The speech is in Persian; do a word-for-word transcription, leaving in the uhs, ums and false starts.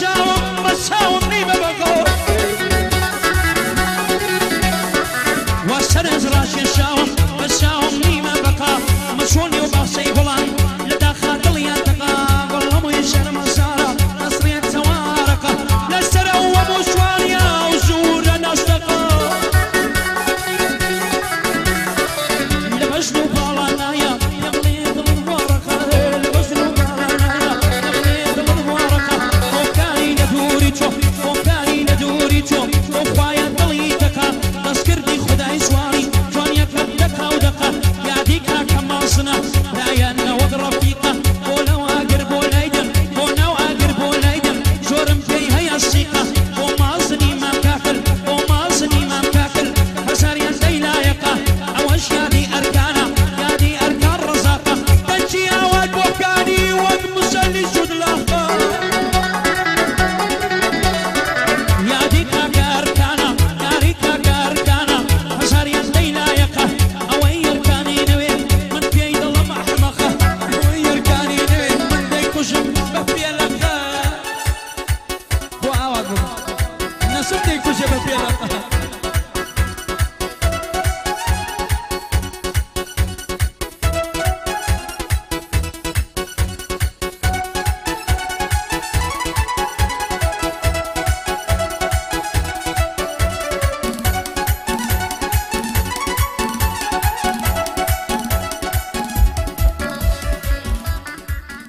بشاوم بشاوم نيمة بقول وسر ازراش الشاوم بشاوم نيمة بقى مشوني وباسي بلان لداخل دليا تقا والله مو يشرم مسارة نصرية توارقة نسر ومشوانيا وزور نستقى لبجنو بالانايا يغلي ظل ورقة لبجنو بالانايا يغلي ظل ورقة وكاين دوري تشوف وكاين دوري تشوف وخوايا دلي تقا تذكرني خداي سواري جوانيا كدكا ودقا يعديكا كماصنا لا يانا وقرب فيقا ولو اقرب ولايدم ولو اقرب ولايدم جورم في هيا السيقا وماصني ما مكاكل وماصني ما مكاكل حسار يدي لا يقا اوش يادي اركانا يادي اركان رزاقا تنجي اواد وكاني واد مسلي سود لاخا يادي كاكا اركانا يادي كاكا اركانا حسار يدي لا يقا اوي اركاني نوين من في ايد الله محمخه اوي اركاني نوين من ديكوشم بفيا لك واو الناس ديكوشم بفيا لك